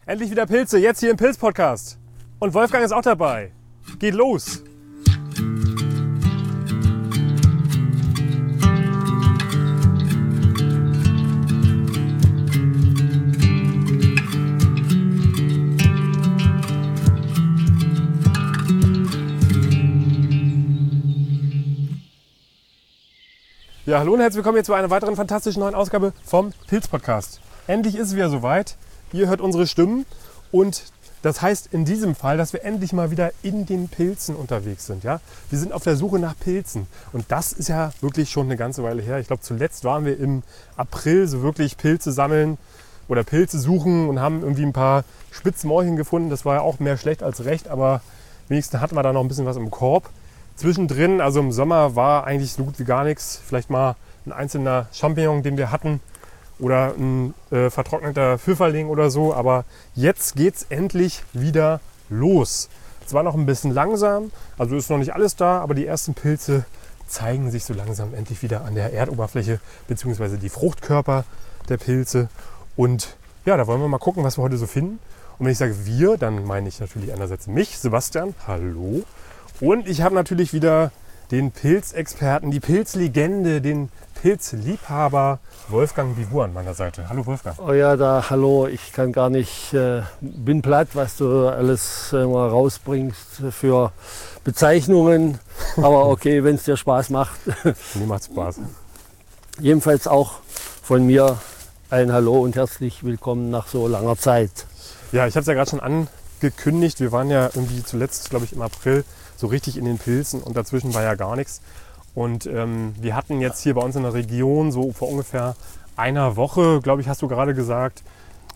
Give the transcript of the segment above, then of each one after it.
Endlich wieder Pilze, jetzt hier im Pilz-Podcast. Und Wolfgang ist auch dabei. Geht los! Ja, hallo und herzlich willkommen hier zu einer weiteren fantastischen neuen Ausgabe vom Pilz-Podcast. Endlich ist es wieder soweit. Ihr hört unsere Stimmen und das heißt in diesem Fall, dass wir endlich mal wieder in den Pilzen unterwegs sind. Ja? Wir sind auf der Suche nach Pilzen und das ist ja wirklich schon eine ganze Weile her. Ich glaube, zuletzt waren wir im April so wirklich Pilze sammeln oder Pilze suchen und haben irgendwie ein paar Spitzmäulchen gefunden. Das war ja auch mehr schlecht als recht, aber wenigstens hatten wir da noch ein bisschen was im Korb. Zwischendrin, also im Sommer, war eigentlich so gut wie gar nichts. Vielleicht mal ein einzelner Champignon, den wir hatten. Oder ein vertrockneter Pfifferling oder so. Aber jetzt geht es endlich wieder los. Zwar noch ein bisschen langsam, also ist noch nicht alles da, aber die ersten Pilze zeigen sich so langsam endlich wieder an der Erdoberfläche, beziehungsweise die Fruchtkörper der Pilze. Und ja, da wollen wir mal gucken, was wir heute so finden. Und wenn ich sage wir, dann meine ich natürlich einerseits mich, Sebastian, hallo. Und ich habe natürlich wieder den Pilzexperten, die Pilzlegende, den Pilzliebhaber Wolfgang Bigur an meiner Seite. Hallo Wolfgang. Oh ja, hallo. Ich kann gar nicht, bin platt, was du alles mal rausbringst für Bezeichnungen. Aber okay, wenn es dir Spaß macht. Mir macht Spaß. Jedenfalls auch von mir ein Hallo und herzlich willkommen nach so langer Zeit. Ja, ich habe es ja gerade schon angekündigt. Wir waren ja irgendwie zuletzt, glaube ich, im April so richtig in den Pilzen und dazwischen war ja gar nichts. Und wir hatten jetzt hier bei uns in der Region so vor ungefähr einer Woche, glaube ich, hast du gerade gesagt,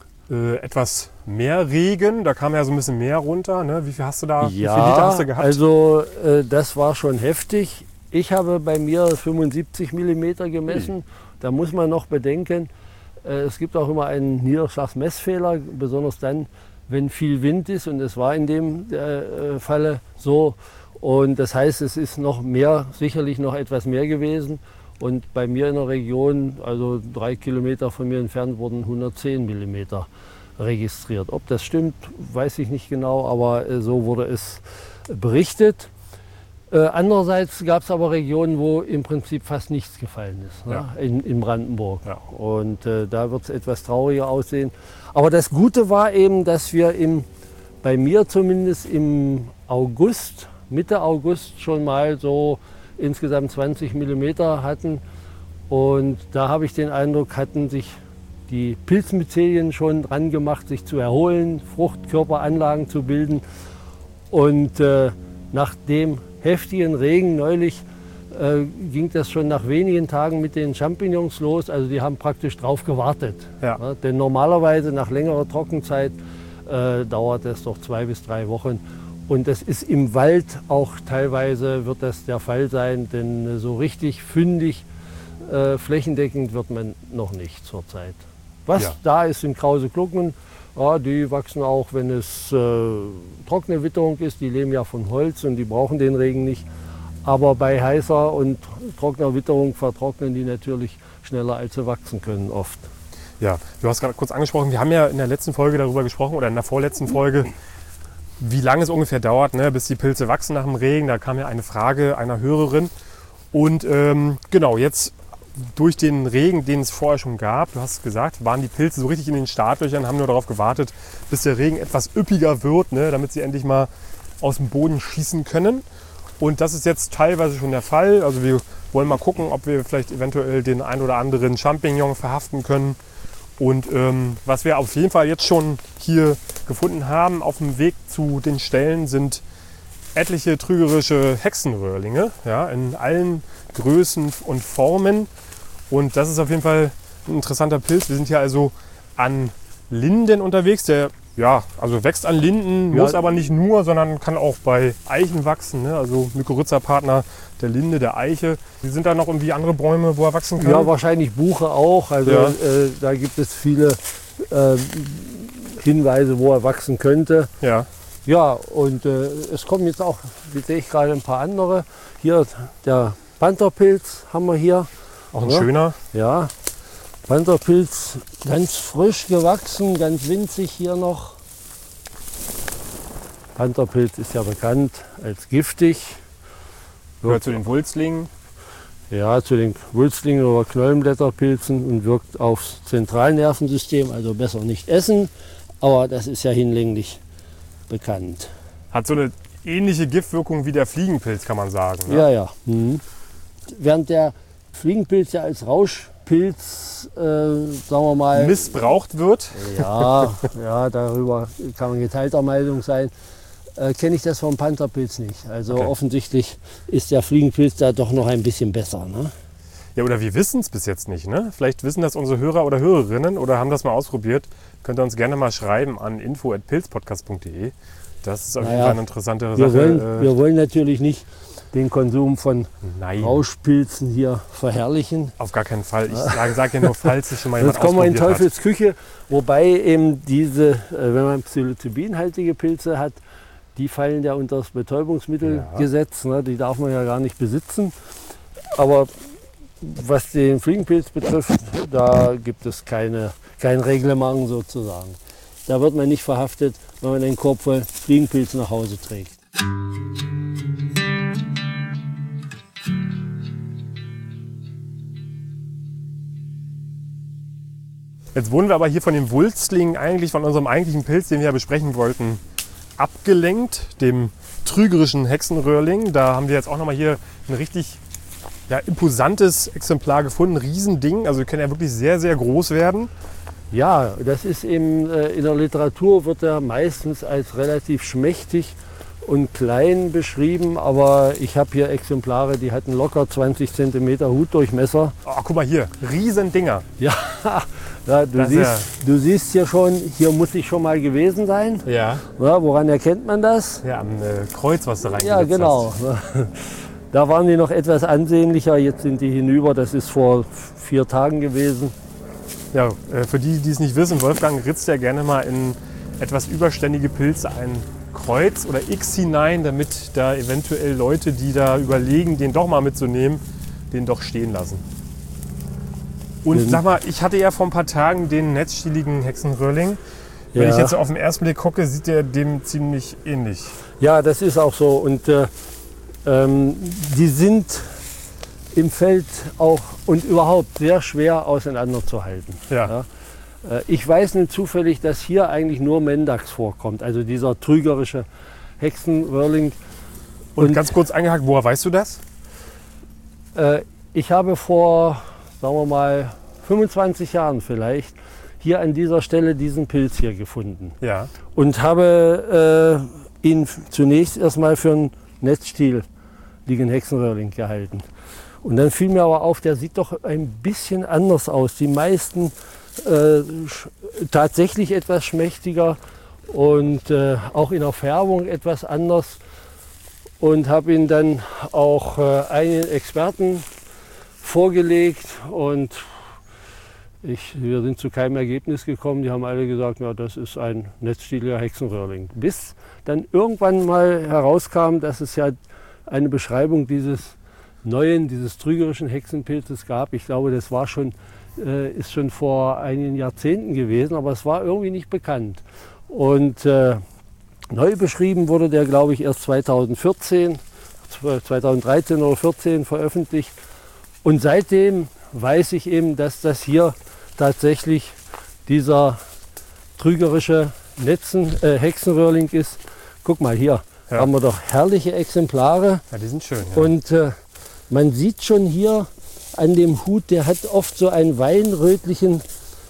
etwas mehr Regen. Da kam ja so ein bisschen mehr runter. Ne? Wie viel hast du da? Ja, wie viel Liter hast du gehabt? Also das war schon heftig. Ich habe bei mir 75 mm gemessen. Da muss man noch bedenken, es gibt auch immer einen Niederschlagsmessfehler, besonders dann, wenn viel Wind ist. Und es war in dem Falle so. Und das heißt, es ist noch mehr, sicherlich noch etwas mehr gewesen. Und bei mir in der Region, also 3 Kilometer von mir entfernt, wurden 110 mm registriert. Ob das stimmt, weiß ich nicht genau, aber so wurde es berichtet. Andererseits gab es aber Regionen, wo im Prinzip fast nichts gefallen ist, ja. Ne? In Brandenburg. Ja. Und da wird es etwas trauriger aussehen. Aber das Gute war eben, dass wir bei mir zumindest im August, Mitte August schon mal so insgesamt 20 mm hatten. Und da habe ich den Eindruck, hatten sich die Pilzmyzelien schon dran gemacht, sich zu erholen, Fruchtkörperanlagen zu bilden. Und nach dem heftigen Regen neulich ging das schon nach wenigen Tagen mit den Champignons los. Also die haben praktisch drauf gewartet. Ja. Ja, denn normalerweise nach längerer Trockenzeit dauert es doch 2 bis 3 Wochen. Und das ist im Wald auch teilweise, wird das der Fall sein, denn so richtig fündig, flächendeckend wird man noch nicht zurzeit. Was da ist, sind krause Glucken. Ja, die wachsen auch, wenn es trockene Witterung ist. Die leben ja von Holz und die brauchen den Regen nicht. Aber bei heißer und trockener Witterung vertrocknen die natürlich schneller, als sie wachsen können oft. Ja, du hast gerade kurz angesprochen, wir haben ja in der letzten Folge darüber gesprochen oder in der vorletzten Folge, wie lange es ungefähr dauert, ne, bis die Pilze wachsen nach dem Regen. Da kam ja eine Frage einer Hörerin. Und genau, jetzt durch den Regen, den es vorher schon gab, du hast gesagt, waren die Pilze so richtig in den Startlöchern, haben nur darauf gewartet, bis der Regen etwas üppiger wird, ne, damit sie endlich mal aus dem Boden schießen können. Und das ist jetzt teilweise schon der Fall. Also wir wollen mal gucken, ob wir vielleicht eventuell den ein oder anderen Champignon verhaften können. Und was wir auf jeden Fall jetzt schon hier gefunden haben auf dem Weg zu den Stellen sind etliche trügerische Hexenröhrlinge, ja, in allen Größen und Formen. Und das ist auf jeden Fall ein interessanter Pilz. Wir sind hier also an Linden unterwegs. Der also wächst an Linden, muss aber nicht nur, sondern kann auch bei Eichen wachsen. Ne? Also Mykorrhiza-Partner der Linde, der Eiche. Sind da noch irgendwie andere Bäume, wo er wachsen kann? Ja, wahrscheinlich Buche auch. Also da gibt es viele Hinweise, wo er wachsen könnte. Ja. Ja, und es kommen jetzt auch, wie sehe ich gerade, ein paar andere. Hier der Pantherpilz haben wir hier. Auch ein schöner. Ja, Pantherpilz ganz frisch gewachsen, ganz winzig hier noch. Pantherpilz ist ja bekannt als giftig. Gehört zu den Wulstlingen. Ja, zu den Wulstlingen oder Knollenblätterpilzen und wirkt aufs Zentralnervensystem, also besser nicht essen, aber das ist ja hinlänglich bekannt. Hat so eine ähnliche Giftwirkung wie der Fliegenpilz, kann man sagen. Ne? Ja, ja. Während der Fliegenpilz ja als Rauschpilz, sagen wir mal, Missbraucht wird. ja, darüber kann man geteilter Meinung sein, kenne ich das vom Pantherpilz nicht. Also Okay. offensichtlich ist der Fliegenpilz da doch noch ein bisschen besser. Ne? Ja, oder wir wissen es bis jetzt nicht. Ne? Vielleicht wissen das unsere Hörer oder Hörerinnen oder haben das mal ausprobiert. Könnt ihr uns gerne mal schreiben an info@pilzpodcast.de. Das ist auf jeden Fall eine interessante Sache. Wir wollen natürlich nicht den Konsum von Nein, Rauschpilzen hier verherrlichen. auf gar keinen Fall. Ich sage ja nur, falls es schon mal jemand Jetzt kommen wir in ausprobiert Teufels Küche, wobei eben diese, wenn man psilocybinhaltige Pilze hat, die fallen ja unter das Betäubungsmittelgesetz, ne? Die darf man ja gar nicht besitzen. Aber was den Fliegenpilz betrifft, da gibt es kein Reglement sozusagen. Da wird man nicht verhaftet, wenn man einen Korb voll Fliegenpilz nach Hause trägt. Jetzt wurden wir aber hier von dem Wulstling, eigentlich von unserem eigentlichen Pilz, den wir ja besprechen wollten, abgelenkt, dem trügerischen Hexenröhrling. Da haben wir jetzt auch nochmal hier ein richtig imposantes Exemplar gefunden, ein Riesending. Also die können ja wirklich sehr, sehr groß werden. Ja, das ist eben, in der Literatur wird er meistens als relativ schmächtig und klein beschrieben, aber ich habe hier Exemplare, die hatten locker 20 cm Hutdurchmesser. Oh, guck mal hier, Riesendinger. Ja, du siehst hier schon, hier muss ich schon mal gewesen sein. Ja. Ja, woran erkennt man das? Ja, am Kreuz, was du reingesetzt Ja, genau. hast. Da waren die noch etwas ansehnlicher, jetzt sind die hinüber, das ist vor 4 Tagen gewesen. Ja, für die, die es nicht wissen, Wolfgang ritzt ja gerne mal in etwas überständige Pilze ein Kreuz oder X hinein, damit da eventuell Leute, die da überlegen, den doch mal mitzunehmen, den doch stehen lassen. Und sag mal, ich hatte ja vor ein paar Tagen den netzstieligen Hexenröhrling. Wenn ich jetzt so auf den ersten Blick gucke, sieht der dem ziemlich ähnlich. Ja, das ist auch so. Und die sind im Feld auch und überhaupt sehr schwer auseinanderzuhalten. Ja. Ich weiß nicht zufällig, dass hier eigentlich nur Mendax vorkommt, also dieser trügerische Hexenröhrling. Und ganz kurz eingehakt, woher weißt du das? Ich habe vor, sagen wir mal, 25 Jahren vielleicht hier an dieser Stelle diesen Pilz hier gefunden. Ja. Und habe ihn zunächst erstmal für einen netzstieligen Hexenröhrling gehalten. Und dann fiel mir aber auf, der sieht doch ein bisschen anders aus. Die meisten tatsächlich etwas schmächtiger und auch in der Färbung etwas anders. Und habe ihn dann auch einen Experten vorgelegt und wir sind zu keinem Ergebnis gekommen. Die haben alle gesagt, ja, das ist ein netzstieliger Hexenröhrling. Bis dann irgendwann mal herauskam, dass es ja eine Beschreibung dieses trügerischen Hexenpilzes gab. Ich glaube, das war ist schon vor einigen Jahrzehnten gewesen, aber es war irgendwie nicht bekannt. Und neu beschrieben wurde der, glaube ich, erst 2013 oder 2014 veröffentlicht. Und seitdem weiß ich eben, dass das hier tatsächlich dieser trügerische Hexenröhrling ist. Guck mal hier, haben wir doch herrliche Exemplare. Ja, die sind schön. Ja. Und man sieht schon hier an dem Hut, der hat oft so einen weinrötlichen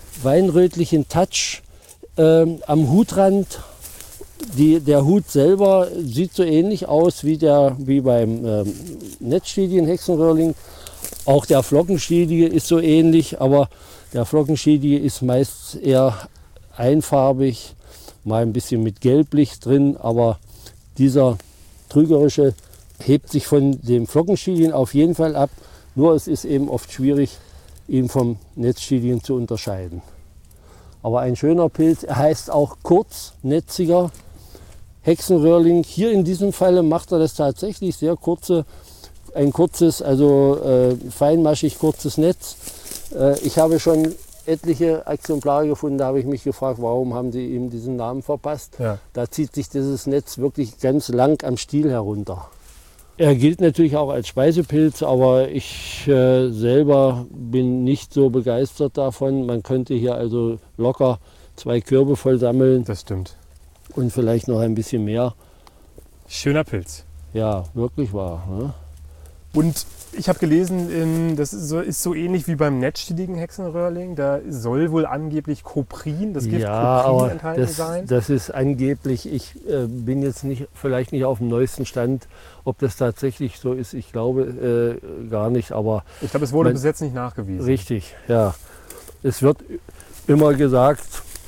Touch am Hutrand. Der Hut selber sieht so ähnlich aus wie beim netzstieligen Hexenröhrling. Auch der Flockenstielige ist so ähnlich, aber der Flockenstielige ist meist eher einfarbig, mal ein bisschen mit Gelblicht drin, aber dieser trügerische hebt sich von dem Flockenstieligen auf jeden Fall ab, nur es ist eben oft schwierig, ihn vom Netzstieligen zu unterscheiden. Aber ein schöner Pilz, er heißt auch kurznetziger Hexenröhrling. Hier in diesem Falle macht er das tatsächlich sehr ein kurzes, also feinmaschig kurzes Netz. Ich habe schon etliche Exemplare gefunden. Da habe ich mich gefragt, warum haben sie ihm diesen Namen verpasst. Ja. Da zieht sich dieses Netz wirklich ganz lang am Stiel herunter. Er gilt natürlich auch als Speisepilz, aber ich selber bin nicht so begeistert davon. Man könnte hier also locker 2 Körbe voll sammeln Das stimmt. und vielleicht noch ein bisschen mehr. Schöner Pilz. Ja, wirklich wahr. Ne? Und ich habe gelesen, das ist so ähnlich wie beim netzstieligen Hexenröhrling. Da soll wohl angeblich Coprin, das Gift Ja, Coprin aber enthalten sein. das ist angeblich, ich bin jetzt vielleicht nicht auf dem neuesten Stand, ob das tatsächlich so ist. Ich glaube gar nicht, aber Ich glaube, es wurde bis jetzt nicht nachgewiesen. richtig, ja. Es wird immer gesagt,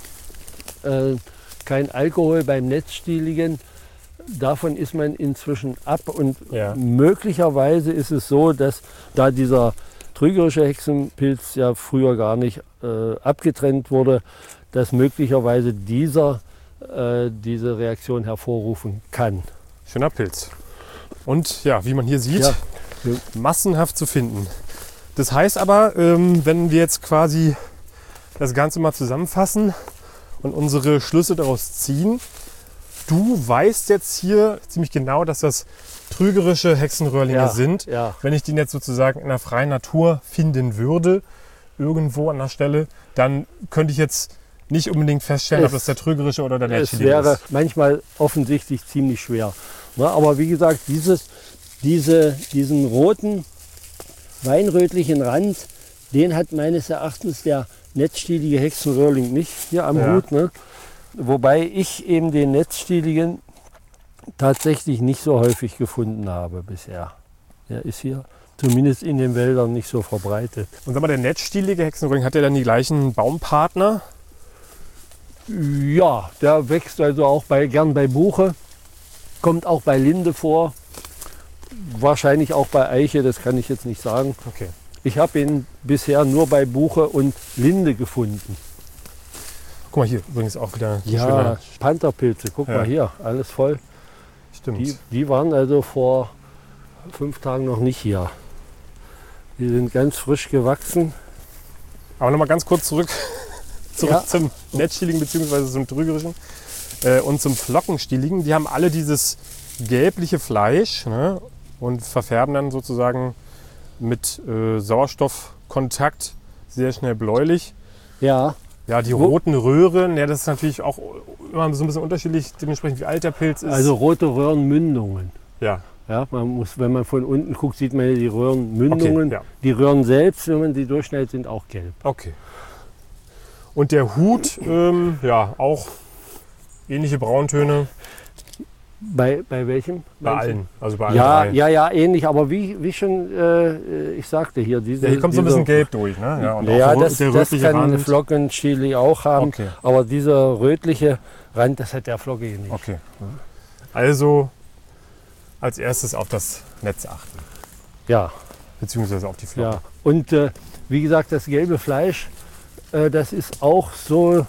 kein Alkohol beim Netzstieligen. Davon ist man inzwischen ab und Ja. möglicherweise ist es so, dass da dieser trügerische Hexenpilz ja früher gar nicht abgetrennt wurde, dass möglicherweise diese Reaktion hervorrufen kann. Schöner Pilz. Und ja, wie man hier sieht, Ja. massenhaft zu finden. Das heißt aber, wenn wir jetzt quasi das Ganze mal zusammenfassen und unsere Schlüsse daraus ziehen, du weißt jetzt hier ziemlich genau, dass das trügerische Hexenröhrlinge Ja, sind. ja. Wenn ich den jetzt sozusagen in der freien Natur finden würde, irgendwo an der Stelle, dann könnte ich jetzt nicht unbedingt feststellen, ob das der trügerische oder der Es netzstielige wäre ist. manchmal offensichtlich ziemlich schwer. Ne, aber wie gesagt, diesen roten, weinrötlichen Rand, den hat meines Erachtens der netzstielige Hexenröhrling nicht hier am Ja. Hut. Ne? Wobei ich eben den netzstieligen tatsächlich nicht so häufig gefunden habe bisher. Der ist hier zumindest in den Wäldern nicht so verbreitet. Und sag mal, der netzstielige Hexenröhrling, hat der dann die gleichen Baumpartner? Ja, der wächst also auch gern bei Buche, kommt auch bei Linde vor, wahrscheinlich auch bei Eiche, das kann ich jetzt nicht sagen. Okay. Ich habe ihn bisher nur bei Buche und Linde gefunden. Guck mal hier, übrigens auch wieder ein Ja, schöner. Pantherpilze, guck Ja. mal hier, alles voll. Stimmt. Die waren also vor 5 Tagen noch nicht hier. Die sind ganz frisch gewachsen. Aber nochmal ganz kurz zurück Ja. zum netzstieligen bzw. zum trügerischen und zum flockenstieligen. Die haben alle dieses gelbliche Fleisch, ne, und verfärben dann sozusagen mit Sauerstoffkontakt sehr schnell bläulich. Ja, Ja, die roten Röhren, ja, das ist natürlich auch immer so ein bisschen unterschiedlich, dementsprechend wie alt der Pilz ist. also rote Röhrenmündungen. ja, Ja, man muss, wenn man von unten guckt, sieht man hier die Röhrenmündungen. Okay, ja. Die Röhren selbst, wenn man die durchschneidet, sind auch gelb. okay. Und der Hut, ja, auch ähnliche Brauntöne Bei welchem? bei allen, also bei allen Ja, drei. ja, ähnlich, aber wie schon ich sagte hier, diese, Ja, hier kommt so ein bisschen gelb durch, ne? Ja, und Ja, auch das der kann rötliche eine Rand. Flockenchili auch haben, Okay. aber dieser rötliche Rand, das hat der Flocke hier nicht. Okay. Also als erstes auf das Netz achten, Ja, beziehungsweise auf die Flocken. ja. Und wie gesagt, das gelbe Fleisch, das ist auch so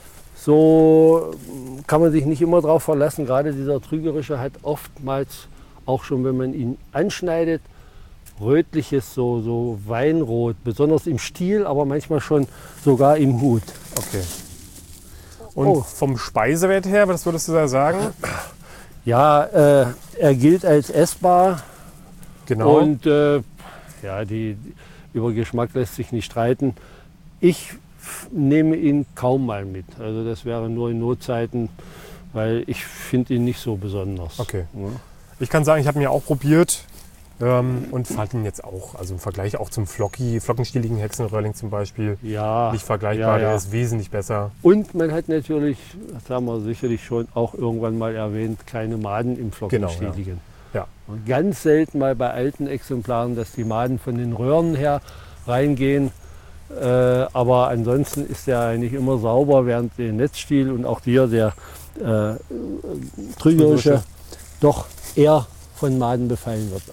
kann man sich nicht immer drauf verlassen. Gerade dieser trügerische hat oftmals, auch schon wenn man ihn anschneidet, rötliches, so Weinrot, besonders im Stiel, aber manchmal schon sogar im Hut. Okay. Und Oh. vom Speisewert her, was würdest du da sagen? Ja, er gilt als essbar Genau. und ja, über Geschmack lässt sich nicht streiten. Ich nehme ihn kaum mal mit. Also das wäre nur in Notzeiten, weil ich finde ihn nicht so besonders. Okay. Ja. Ich kann sagen, ich habe ihn ja auch probiert und fand ihn jetzt auch, also im Vergleich auch zum flockenstieligen Hexenröhrling zum Beispiel, Ja, nicht vergleichbar. ja, ja. Der ist wesentlich besser. Und man hat natürlich, das haben wir sicherlich schon auch irgendwann mal erwähnt, keine Maden im Flockenstieligen. Ja. Und ganz selten mal bei alten Exemplaren, dass die Maden von den Röhren her reingehen. Aber ansonsten ist der eigentlich immer sauber, während der Netzstiel und auch der trügerische doch eher von Maden befallen wird.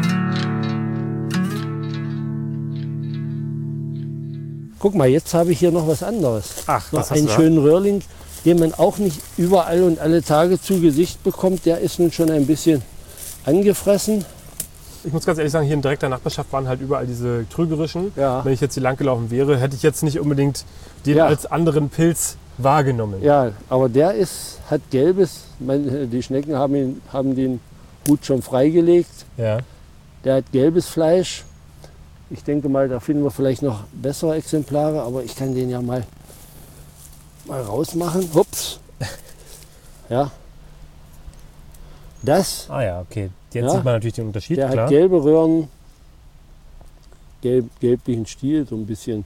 Guck mal, jetzt habe ich hier noch was anderes. Ach, Noch was hast einen du da? schönen Röhrling, den man auch nicht überall und alle Tage zu Gesicht bekommt. Der ist nun schon ein bisschen angefressen. Ich muss ganz ehrlich sagen, hier in direkter Nachbarschaft waren halt überall diese trügerischen. Ja. Wenn ich jetzt hier lang gelaufen wäre, hätte ich jetzt nicht unbedingt den Ja. als anderen Pilz wahrgenommen. Ja, aber der hat gelbes. Die Schnecken haben den Hut schon freigelegt. Ja. Der hat gelbes Fleisch. Ich denke mal, da finden wir vielleicht noch bessere Exemplare, aber ich kann den ja mal rausmachen. Hups. Ja. Das, Ah ja, okay. Jetzt Ja. sieht man natürlich den Unterschied, der klar. hat gelbe Röhren, gelblichen Stiel, so ein bisschen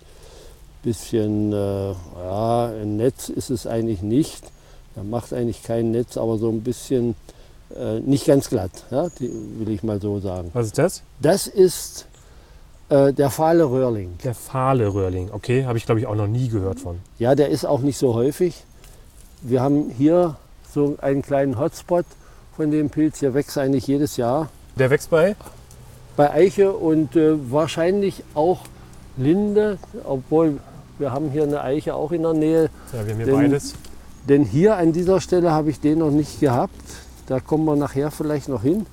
ein Netz ist es eigentlich nicht. Er macht eigentlich kein Netz, aber so ein bisschen nicht ganz glatt, ja, will ich mal so sagen. Was ist das? Das ist der fahle Röhrling. Der fahle Röhrling. Okay, habe ich glaube ich auch noch nie gehört von. Ja, der ist auch nicht so häufig. Wir haben hier so einen kleinen Hotspot von dem Pilz. Der wächst eigentlich jedes Jahr. Der wächst bei? Bei Eiche und wahrscheinlich auch Linde, obwohl wir haben hier eine Eiche auch in der Nähe. Ja, wir haben hier Den- beides. Denn hier an dieser Stelle habe ich den noch nicht gehabt. Da kommen wir nachher vielleicht noch hin.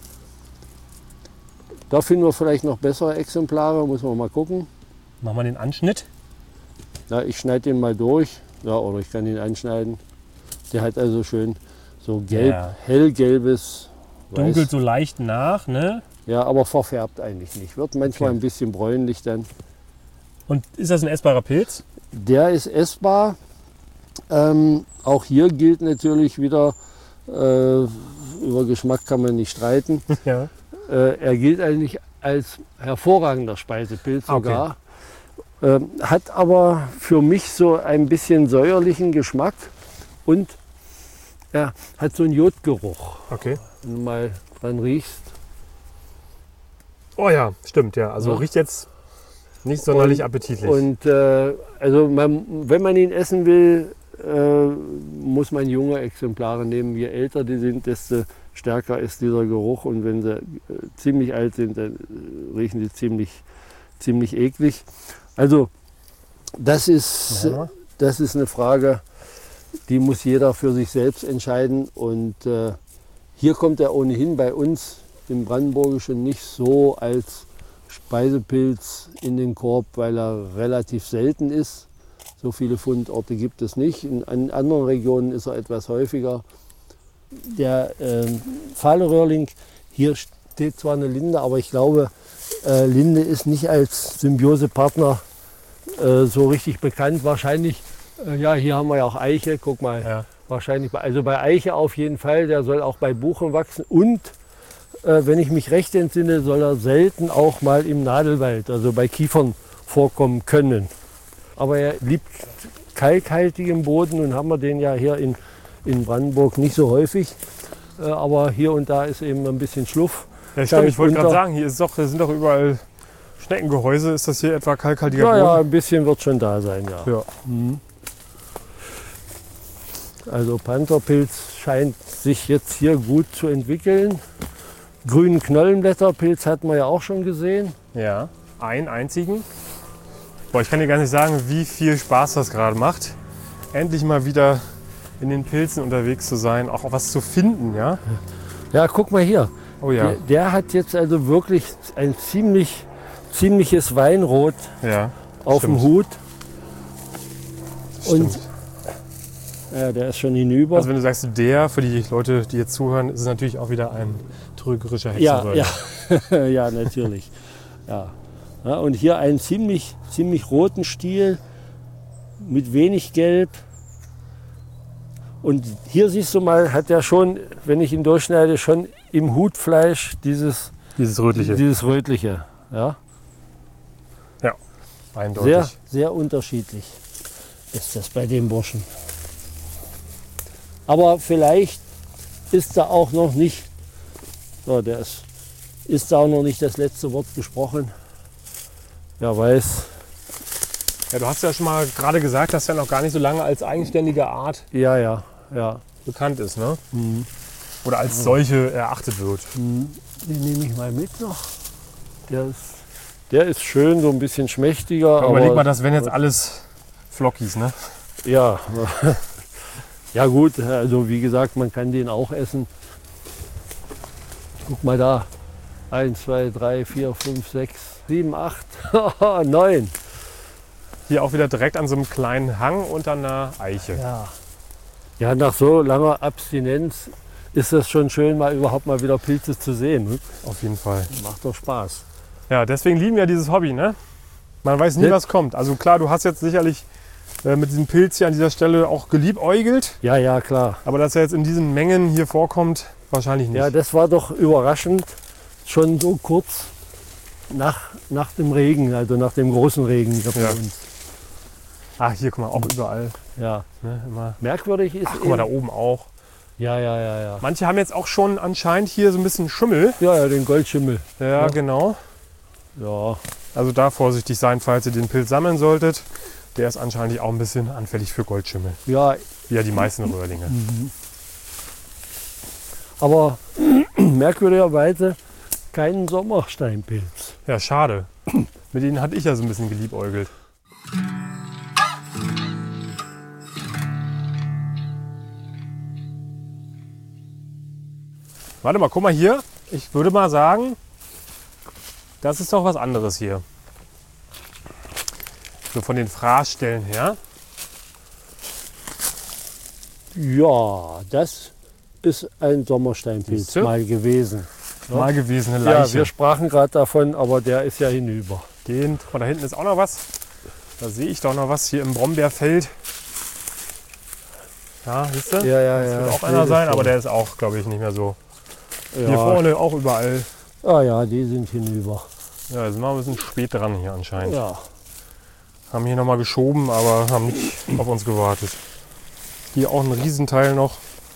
Da finden wir vielleicht noch bessere Exemplare, muss man mal gucken. Machen wir den Anschnitt. Ja, ich schneide den mal durch, ja, oder ich kann ihn anschneiden. Der hat also schön so gelb, Ja. hellgelbes, Dunkelt weiß. so leicht nach, ne? Ja, aber verfärbt eigentlich nicht. Wird manchmal Okay. ein bisschen bräunlich dann. Und ist das ein essbarer Pilz? Der ist essbar. Auch hier gilt natürlich wieder, über Geschmack kann man nicht streiten. Ja. Er gilt eigentlich als hervorragender Speisepilz Okay. sogar. Hat aber für mich so ein bisschen säuerlichen Geschmack und er hat so einen Jodgeruch. Okay. Wenn du mal dran riechst. Oh ja, stimmt, ja. Also Ja. riecht jetzt nicht sonderlich Und- appetitlich. Und also wenn man ihn essen will, muss man junge Exemplare nehmen. Je älter die sind, desto stärker ist dieser Geruch. Und wenn sie ziemlich alt sind, dann riechen die ziemlich eklig. Also das ist eine Frage, die muss jeder für sich selbst entscheiden. Und hier kommt er ohnehin bei uns im Brandenburgischen nicht so als Speisepilz in den Korb, weil er relativ selten ist. So viele Fundorte gibt es nicht. In anderen Regionen ist er etwas häufiger. Der fahle Röhrling, hier steht zwar eine Linde, aber ich glaube, Linde ist nicht als Symbiosepartner so richtig bekannt. Wahrscheinlich, ja, hier haben wir ja auch Eiche, guck mal. Ja. Wahrscheinlich, also bei Eiche auf jeden Fall, der soll auch bei Buchen wachsen. Und wenn ich mich recht entsinne, soll er selten auch mal im Nadelwald, also bei Kiefern, vorkommen können. Aber er liebt kalkhaltigen Boden und haben wir den ja hier in Brandenburg nicht so häufig. Aber hier und da ist eben ein bisschen Schluff. Ja, stimmt, ich wollte gerade unter. sagen, hier sind doch überall Schneckengehäuse. Ist das hier etwa kalkhaltiger Ja, ja, Boden? ein bisschen wird schon da sein, ja. Ja. Also Pantherpilz scheint sich jetzt hier gut zu entwickeln. Grünen Knollenblätterpilz hatten wir ja auch schon gesehen. Ja, einen einzigen. Boah, ich kann dir gar nicht sagen, wie viel Spaß das gerade macht. Endlich mal wieder in den Pilzen unterwegs zu sein, auch was zu finden, ja? Ja, guck mal hier. Oh ja, Der hat jetzt also wirklich ein ziemliches Weinrot ja. auf dem Stimmt. Hut. Stimmt. Und ja, der ist schon hinüber. Also wenn du sagst, der, für die Leute, die jetzt zuhören, ist es natürlich auch wieder ein trügerischer ja, Hexenröhrling. ja, ja, natürlich. Ja. Ja, und hier einen ziemlich roten Stiel mit wenig Gelb. Und hier siehst du mal, hat er schon, wenn ich ihn durchschneide, schon im Hutfleisch dieses Dieses Rötliche. Rötliche. Ja. Eindeutig. Sehr unterschiedlich ist das bei dem Burschen. Aber vielleicht ist da auch noch nicht, so, ist da auch noch nicht das letzte Wort gesprochen. Wer weiß. Ja, du hast ja schon mal gerade gesagt, dass er noch gar nicht so lange als eigenständige Art Ja. bekannt ist, ne? Oder als solche erachtet wird. Den nehme ich mal mit noch. Der ist schön, so ein bisschen schmächtiger. Aber überleg mal, das wären jetzt alles Flockies, ne? Ja. Ja gut, also wie gesagt, man kann den auch essen. Guck mal da. 1, 2, 3, 4, 5, 6, 7, 8, 9. Hier auch wieder direkt an so einem kleinen Hang unter einer Eiche. Ja. Ja, nach so langer Abstinenz ist es schon schön, überhaupt mal wieder Pilze zu sehen. Ne? Auf jeden Fall. Macht doch Spaß. Ja, deswegen lieben wir dieses Hobby, ne? Man weiß nie, Ja. was kommt. Also klar, du hast jetzt sicherlich mit diesem Pilz hier an dieser Stelle auch geliebäugelt. Ja, ja, klar. Aber dass er jetzt in diesen Mengen hier vorkommt, wahrscheinlich nicht. Ja, das war doch überraschend. Schon so kurz nach dem Regen, also nach dem großen Regen hier bei Ja. uns. Ach, hier, guck mal, auch überall. Ja. Ne, immer. Merkwürdig ist Ach, guck mal, da oben auch. Ja. Manche haben jetzt auch schon anscheinend hier so ein bisschen Schimmel. Ja, den Goldschimmel. Ja, Ja. genau. Ja, Also da vorsichtig sein, falls ihr den Pilz sammeln solltet. Der ist anscheinend auch ein bisschen anfällig für Goldschimmel. ja, Wie ja die meisten Röhrlinge. aber merkwürdigerweise keinen Sommersteinpilz. Ja, schade. Mit denen hatte ich ja so ein bisschen geliebäugelt. Warte mal, guck mal hier. Ich würde mal sagen, das ist doch was anderes hier. So von den Fraßstellen her. Ja, das ist ein Sommersteinpilz Siehste? mal gewesen. Mal gewesene Ja, Leiche. wir sprachen gerade davon, aber der ist ja hinüber. Guck mal, da hinten ist auch noch was. Da sehe ich doch noch was hier im Brombeerfeld. Ja, siehst du? Ja. Das wird auch einer sein, aber der ist auch, glaube ich, nicht mehr so. ja. Hier vorne auch überall. Ah ja, die sind hinüber. Ja, da sind wir ein bisschen spät dran hier anscheinend. Ja. Haben hier nochmal geschoben, aber haben nicht auf uns gewartet. Hier auch ein Riesenteil noch.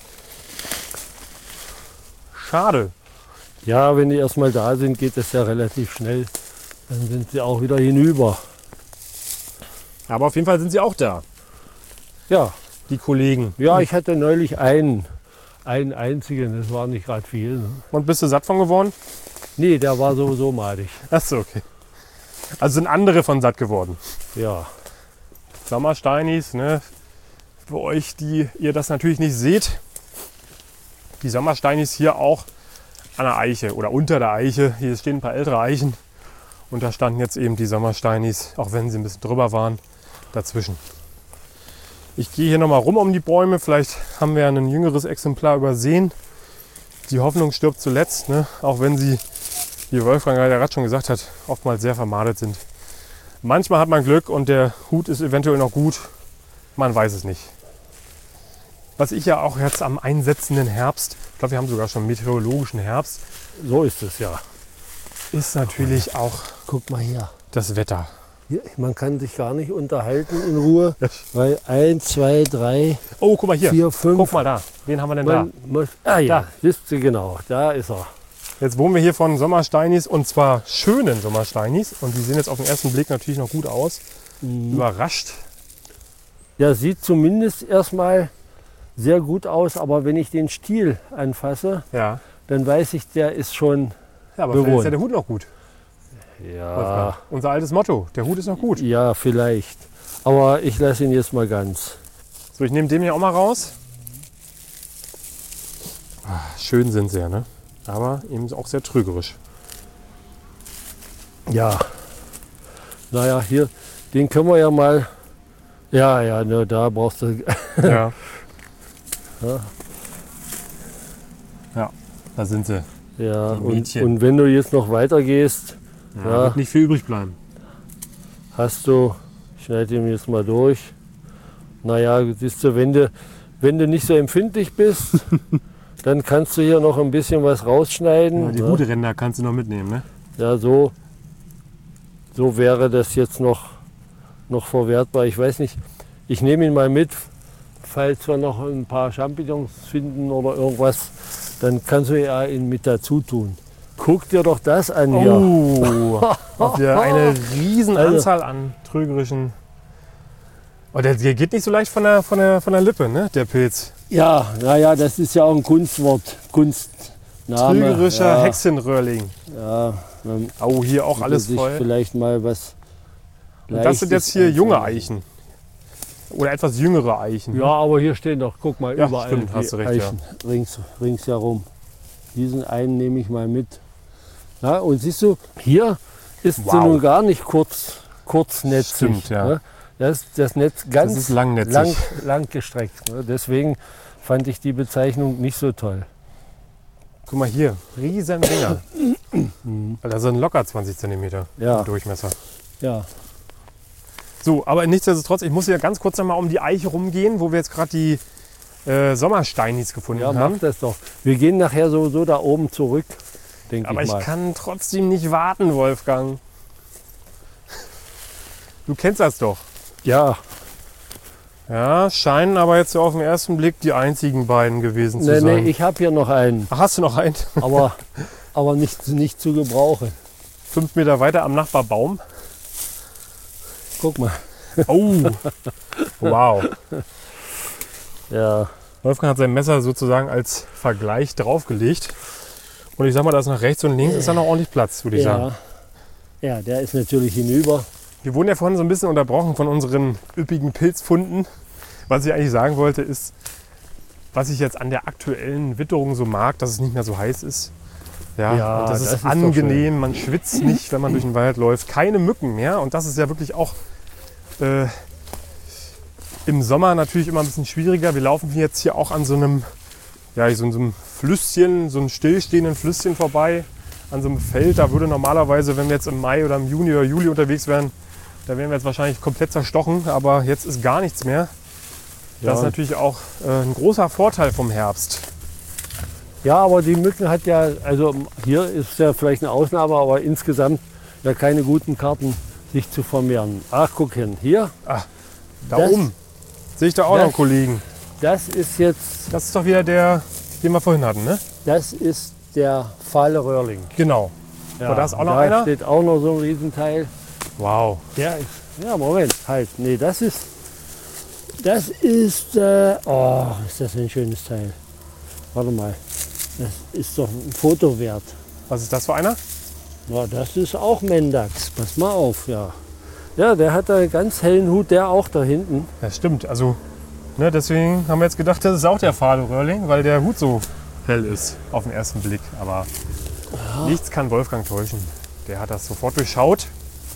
Schade. Ja, wenn die erstmal da sind, geht es ja relativ schnell. Dann sind sie auch wieder hinüber. Aber auf jeden Fall sind sie auch da, Ja, die Kollegen. ja, ich hatte neulich einen einzigen, das war nicht gerade viel. Ne? Und bist du satt von geworden? Nee, der war sowieso madig. Achso, okay. Also sind andere von satt geworden. Ja, Sommersteinis, ne? Für euch, die ihr das natürlich nicht seht. Die Sommersteinis hier auch an der Eiche oder unter der Eiche. Hier stehen ein paar ältere Eichen. Und da standen jetzt eben die Sommersteinis, auch wenn sie ein bisschen drüber waren, dazwischen. Ich gehe hier nochmal rum um die Bäume. Vielleicht haben wir ein jüngeres Exemplar übersehen. Die Hoffnung stirbt zuletzt, ne? Auch wenn sie, wie Wolfgang gerade schon gesagt hat, oftmals sehr vermadet sind. Manchmal hat man Glück und der Hut ist eventuell noch gut. Man weiß es nicht. Was ich ja auch jetzt am einsetzenden Herbst, ich glaube, wir haben sogar schon meteorologischen Herbst, so ist es ja. ist natürlich auch Guck mal hier. das Wetter. Hier, man kann sich gar nicht unterhalten in Ruhe, weil 1, 2, 3, Oh, guck mal hier. 4, 5. Guck mal da. Wen haben wir denn da? Man muss, ah ja, Da. siehst du genau, da ist er. Jetzt wohnen wir hier von Sommersteinis und zwar schönen Sommersteinis. Und die sehen jetzt auf den ersten Blick natürlich noch gut aus. Überrascht. Ja, sieht zumindest erstmal sehr gut aus, aber wenn ich den Stiel anfasse, Ja. dann weiß ich, der ist schon, Ja, aber vielleicht ist ja Bewohnt. der Hut noch gut. ja, Unser altes Motto. Der Hut ist noch gut. ja, vielleicht. Aber ich lasse ihn jetzt mal ganz. So, ich nehme den hier auch mal raus. Schön sind sie ja, ne? Aber eben auch sehr trügerisch. Ja. Naja, hier, den können wir ja mal. Ja, ne, da brauchst du. Ja. Ja. Ja, da sind sie. Ja, Die und, Mädchen. und wenn du jetzt noch weiter gehst, Ja. Wird nicht viel übrig bleiben. hast du, ich schneide ihn jetzt mal durch. Naja, siehst du, wenn du nicht so empfindlich bist, dann kannst du hier noch ein bisschen was rausschneiden. Ja, die ne? Hutränder kannst du noch mitnehmen, ne? Ja, so wäre das jetzt noch verwertbar. Ich weiß nicht, ich nehme ihn mal mit, falls wir noch ein paar Champignons finden oder irgendwas, dann kannst du ja ihn mit dazu tun. Guck dir doch das an hier. Oh, habt ihr eine riesen Anzahl an trügerischen... Oh, der geht nicht so leicht von der Lippe, ne, der Pilz. Ja, naja, das ist ja auch ein Kunstwort, Kunstname. Trügerischer ja, Hexenröhrling. Ja, man Oh, hier auch alles sich voll. vielleicht mal was. Und das sind jetzt Leichtes hier junge einfallen. Eichen. Oder etwas jüngere Eichen. Ja, aber hier stehen doch, guck mal, Ja, überall stimmt, die hast du recht, ja. Eichen ringsherum. Diesen einen nehme ich mal mit. Ja, und siehst du, hier ist sie nun gar nicht kurznetzig. Stimmt, ja. Ne? Das Netz ganz Das ist langnetzig. lang gestreckt. Ne? Deswegen fand ich die Bezeichnung nicht so toll. Guck mal hier, riesen Dinger. Das sind locker 20 cm Ja. Durchmesser. Ja, So, aber nichtsdestotrotz, ich muss hier ganz kurz noch mal um die Eiche rumgehen, wo wir jetzt gerade die Sommersteinis gefunden ja, haben. mach das doch. Wir gehen nachher sowieso da oben zurück, denke Aber ich ich mal. kann trotzdem nicht warten, Wolfgang. Du kennst das doch. Ja, Ja, scheinen aber jetzt so auf den ersten Blick die einzigen beiden gewesen zu nee, sein. ich habe hier noch einen, Ach, hast du noch einen? aber nicht zu gebrauchen. 5 Meter weiter am Nachbarbaum. Guck mal. Oh, wow. Ja, Wolfgang hat sein Messer sozusagen als Vergleich draufgelegt. Und ich sag mal, da ist nach rechts und links ist da noch ordentlich Platz, würde ich sagen. Ja, der ist natürlich hinüber. Wir wurden ja vorhin so ein bisschen unterbrochen von unseren üppigen Pilzfunden. Was ich eigentlich sagen wollte, ist, was ich jetzt an der aktuellen Witterung so mag, dass es nicht mehr so heiß ist. Ja, und das ist doch angenehm, schön. man schwitzt nicht, wenn man durch den Wald läuft. Keine Mücken mehr und das ist ja wirklich auch im Sommer natürlich immer ein bisschen schwieriger. Wir laufen jetzt hier auch an so einem Flüsschen, so einem stillstehenden Flüsschen vorbei, an so einem Feld. Da würde normalerweise, wenn wir jetzt im Mai oder im Juni oder Juli unterwegs wären, da wären wir jetzt wahrscheinlich komplett zerstochen, aber jetzt ist gar nichts mehr. Ja. Das ist natürlich auch ein großer Vorteil vom Herbst. Ja, aber die Mücken hat ja, also hier ist ja vielleicht eine Ausnahme, aber insgesamt ja keine guten Karten, sich zu vermehren. Ach, guck hin, hier, Da Das- oben sehe ich da auch noch das- einen Kollegen. das ist jetzt, Das ist doch wieder der, den wir vorhin hatten, ne? das ist der fahle Röhrling. Genau. Ja, Aber da ist auch noch da einer? steht auch noch so ein Riesenteil. Wow. Der ist, ja, Moment, halt, nee, das ist, oh, ist das ein schönes Teil. Warte mal, das ist doch ein Foto wert. Was ist das für einer? Ja, das ist auch Mendax, pass mal auf, ja. Ja, der hat da einen ganz hellen Hut, der auch da hinten. Ja, stimmt. Also, ne, deswegen haben wir jetzt gedacht, das ist auch der fahle Röhrling, weil der Hut so hell ist auf den ersten Blick. Aber nichts kann Wolfgang täuschen. Der hat das sofort durchschaut.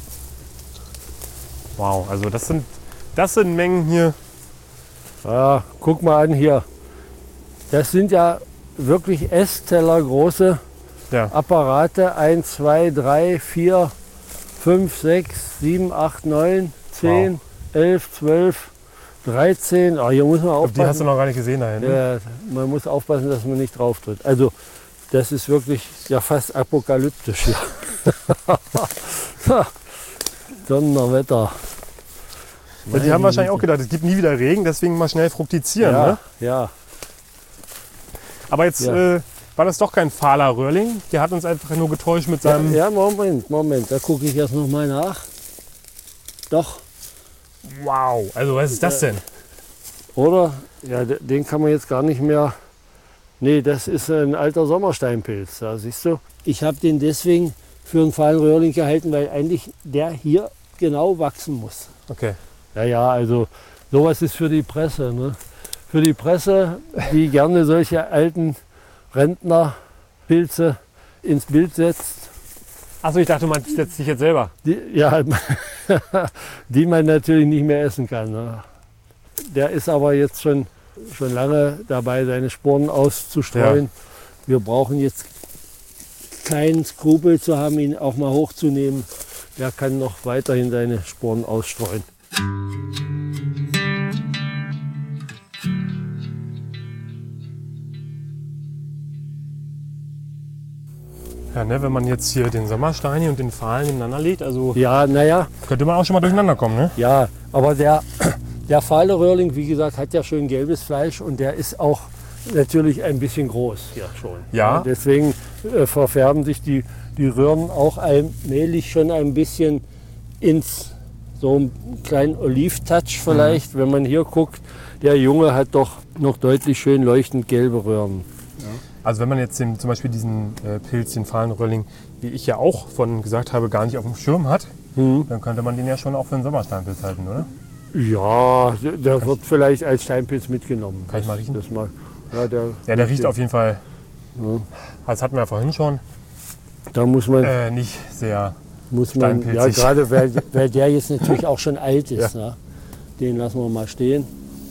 Wow, also das sind Mengen hier. Ja, guck mal an hier. Das sind ja wirklich Essteller große Ja, Apparate. 1, 2, 3, 4, 5, 6, 7, 8, 9, 10, 11, 12, 13. Oh, hier muss man die hast du aufpassen. noch gar nicht gesehen da hinten. Ja, man muss aufpassen, dass man nicht drauf tritt. Also, das ist wirklich ja fast apokalyptisch hier. Donnerwetter. Ja, die haben wahrscheinlich auch gedacht, es gibt nie wieder Regen, deswegen mal schnell fruktizieren. Ja, Ne? ja. Aber jetzt Ja. war das doch kein fahler Röhrling. Der hat uns einfach nur getäuscht mit seinem... Ja, Moment, da gucke ich erst noch mal nach. Doch, Wow, also was ist das denn? oder? Ja, den kann man jetzt gar nicht mehr. Nee, das ist ein alter Sommersteinpilz. Da siehst du. Ich habe den deswegen für einen fahlen Röhrling gehalten, weil eigentlich der hier genau wachsen muss. Okay. Ja, also sowas ist für die Presse. Ne? Für die Presse, die gerne solche alten Rentnerpilze ins Bild setzt. Achso, ich dachte, man setzt sich jetzt selber. Die man natürlich nicht mehr essen kann. Ne? Der ist aber jetzt schon lange dabei, seine Sporen auszustreuen. Wir brauchen jetzt keinen Skrupel zu haben, ihn auch mal hochzunehmen. Der kann noch weiterhin seine Sporen ausstreuen. Ja, ne, wenn man jetzt hier den Sommersteini und den Fahlen nebeneinander legt, also Ja, naja, könnte man auch schon mal durcheinander kommen, ne? ja, aber der fahle Röhrling, wie gesagt, hat ja schön gelbes Fleisch und der ist auch natürlich ein bisschen groß hier schon. Ja. Deswegen verfärben sich die Röhren auch allmählich schon ein bisschen ins so einen kleinen Olive-Touch vielleicht. Wenn man hier guckt, der Junge hat doch noch deutlich schön leuchtend gelbe Röhren. Also wenn man jetzt zum Beispiel diesen Pilz, den fahlen Röhrling, wie ich ja auch von gesagt habe, gar nicht auf dem Schirm hat, dann könnte man den ja schon auch für einen Sommersteinpilz halten, oder? Ja, der wird vielleicht als Steinpilz mitgenommen. Kann ich mal riechen? Das mal, Ja, der riecht auf jeden Fall, das hatten wir ja vorhin schon. Da muss man, Nicht sehr. ja, steinpilzig. gerade weil der jetzt natürlich auch schon alt ist. Ne? Den lassen wir mal stehen.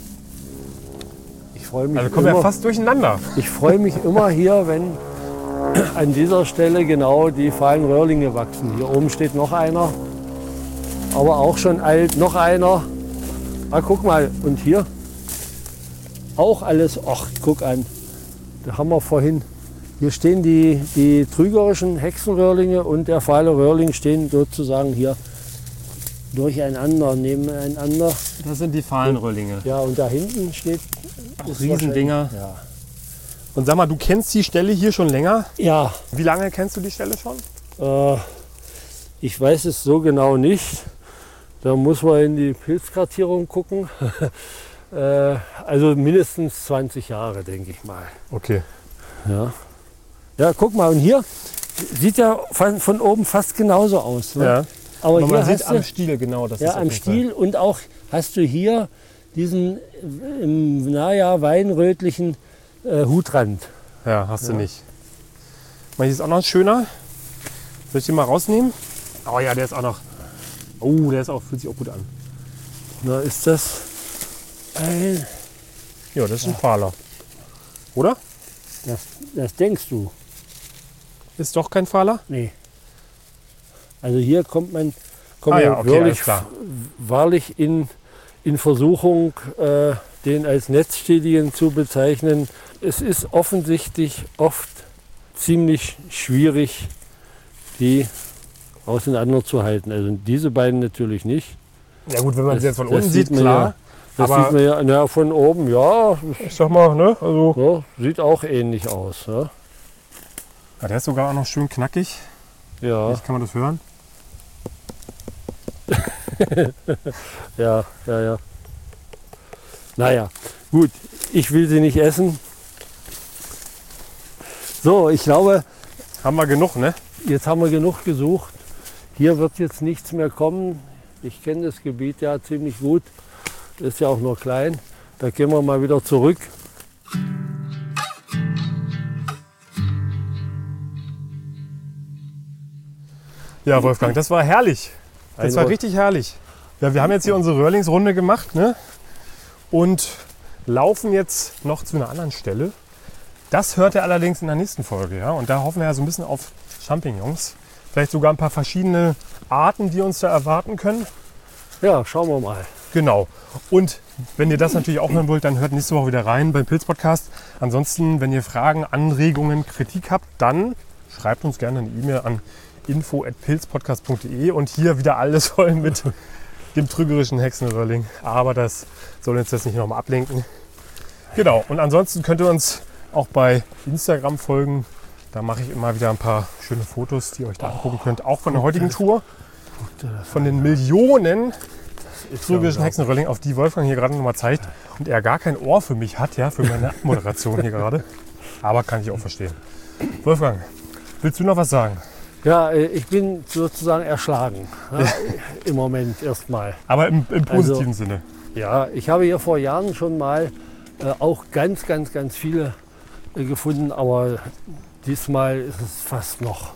Ich freue mich Also kommen wir immer, fast durcheinander. ich freue mich immer hier, wenn an dieser Stelle genau die fahlen Röhrlinge wachsen. Hier oben steht noch einer, aber auch schon alt, noch einer. Ah, guck mal, und hier auch alles, ach, guck an, da haben wir vorhin, hier stehen die trügerischen Hexenröhrlinge und der fahle Röhrling stehen sozusagen hier durcheinander, nebeneinander. Das sind die Fahlenröhrlinge. Ja, und da hinten steht ist Riesendinger. wahrscheinlich- Und sag mal, du kennst die Stelle hier schon länger. Ja, Wie lange kennst du die Stelle schon? ich weiß es so genau nicht. Da muss man in die Pilzkartierung gucken. Also mindestens 20 Jahre, denke ich mal. Okay. Ja. Ja, guck mal, und hier sieht ja von oben fast genauso aus. Ne? Ja. Aber Aber hier man sieht hast am du, Stiel genau, das ja, ist auf am jeden Fall. Stiel und auch hast du hier diesen im Naja weinrötlichen Hutrand. Ja, hast du nicht. Mal, hier ist auch noch ein schöner. Soll ich den mal rausnehmen? Oh ja, der ist auch noch. Oh, der ist auch, fühlt sich auch gut an. Na, ist das ein, Ja, das ist ein Fahler. Oder? das denkst du? Ist doch kein Fahler? Nee. Also hier kommt man Ah ja, okay, wirklich alles klar. wahrlich in Versuchung, den als Netzstedien zu bezeichnen. Es ist offensichtlich oft ziemlich schwierig, die auseinanderzuhalten. Also diese beiden natürlich nicht. Ja gut, wenn man Das- sie jetzt von das unten sieht sieht, man klar. Das Aber- sieht man ja, na, von oben, ja, Ich sag mal, ne? Also, ja, sieht auch ähnlich aus. Ja, ja, der ist sogar auch noch schön knackig. ja, Vielleicht kann man das hören. ja, ja, ja. Naja, gut, ich will sie nicht essen. So, ich glaube, Haben wir genug, ne? jetzt haben wir genug gesucht. Hier wird jetzt nichts mehr kommen. Ich kenne das Gebiet ja ziemlich gut. Ist ja auch nur klein. Da gehen wir mal wieder zurück. Ja, Wolfgang, das war herrlich. Das war Ein- richtig herrlich. Ja, wir haben jetzt hier unsere Röhrlingsrunde gemacht, ne? Und laufen jetzt noch zu einer anderen Stelle. Das hört ihr allerdings in der nächsten Folge, ja? Und da hoffen wir ja so ein bisschen auf Champignons. Vielleicht sogar ein paar verschiedene Arten, die uns da erwarten können. Ja, schauen wir mal. Genau. Und wenn ihr das natürlich auch hören wollt, dann hört nächste Woche wieder rein beim Pilz-Podcast. Ansonsten, wenn ihr Fragen, Anregungen, Kritik habt, dann schreibt uns gerne eine E-Mail an info@pilzpodcast.de und hier wieder alles voll mit dem trügerischen Hexenröhrling. Aber das soll uns jetzt nicht nochmal ablenken. Genau. Und ansonsten könnt ihr uns auch bei Instagram folgen. Da mache ich immer wieder ein paar schöne Fotos, die ihr euch da angucken könnt. Auch von der heutigen Tour. Von den Millionen trügerischen Hexenröhrling, auf die Wolfgang hier gerade nochmal zeigt. Und er gar kein Ohr für mich hat, ja, für meine Moderation hier gerade. Aber kann ich auch verstehen. Wolfgang, willst du noch was sagen? Ja, ich bin sozusagen erschlagen. Ja, im Moment erstmal. Aber im positiven Sinne. Ja, ich habe hier vor Jahren schon mal auch ganz viele gefunden, aber diesmal ist es fast noch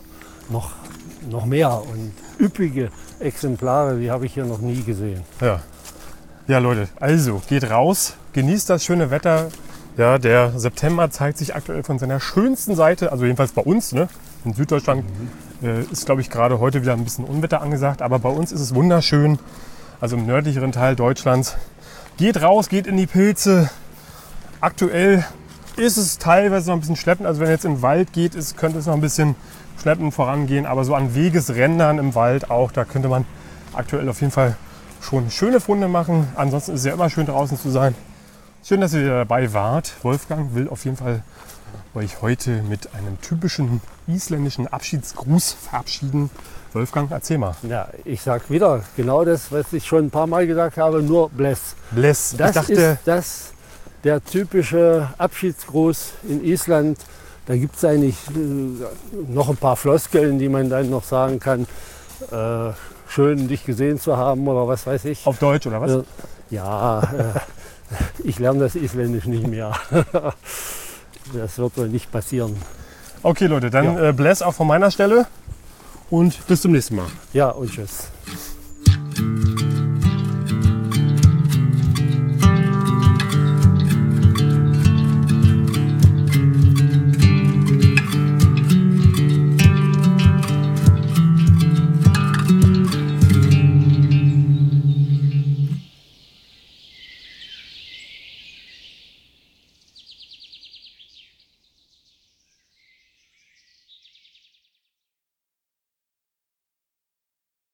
mehr und üppige Exemplare, die habe ich hier noch nie gesehen. Ja. Ja, Leute, also geht raus, genießt das schöne Wetter. Ja, der September zeigt sich aktuell von seiner schönsten Seite, also jedenfalls bei uns, ne? In Süddeutschland ist, glaube ich, gerade heute wieder ein bisschen Unwetter angesagt, aber bei uns ist es wunderschön, also im nördlicheren Teil Deutschlands. Geht raus, geht in die Pilze. Aktuell ist es teilweise noch ein bisschen schleppend, also wenn ihr jetzt in den Wald geht, könnte es noch ein bisschen schleppend vorangehen, aber so an Wegesrändern im Wald auch, da könnte man aktuell auf jeden Fall schon schöne Funde machen. Ansonsten ist es ja immer schön draußen zu sein. Schön, dass ihr wieder dabei wart. Wolfgang will auf jeden Fall euch heute mit einem typischen isländischen Abschiedsgruß verabschieden. Wolfgang, erzähl mal. Ja, ich sage wieder genau das, was ich schon ein paar Mal gesagt habe, nur Bless. Bless. Das Ich dachte, ist der typische Abschiedsgruß in Island. Da gibt es eigentlich noch ein paar Floskeln, die man dann noch sagen kann. Schön, dich gesehen zu haben oder was weiß ich. auf Deutsch oder was? Ja, ich lerne das Isländisch nicht mehr. Das wird wohl nicht passieren. Okay Leute, dann bless auch von meiner Stelle und bis zum nächsten Mal. Ja, und tschüss.